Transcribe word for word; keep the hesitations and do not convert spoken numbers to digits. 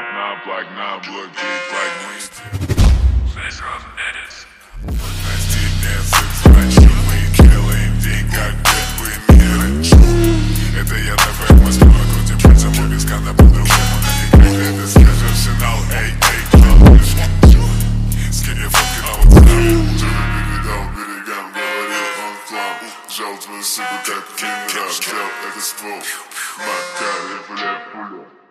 knob like knob, look big like wings. Let's rock edits. Nasty dancer, значит мы делаем день как бы мира. Это я давай мостовой, крутим пальцем у виска, на по-другому наникать. Это скажи арсенал, эй, эй, скинь мне фотки на WhatsApp. Джой передал берегам, говорил он флам. Жал твою суку, как кинрап, взял этот ствол. Макар и бля пуля.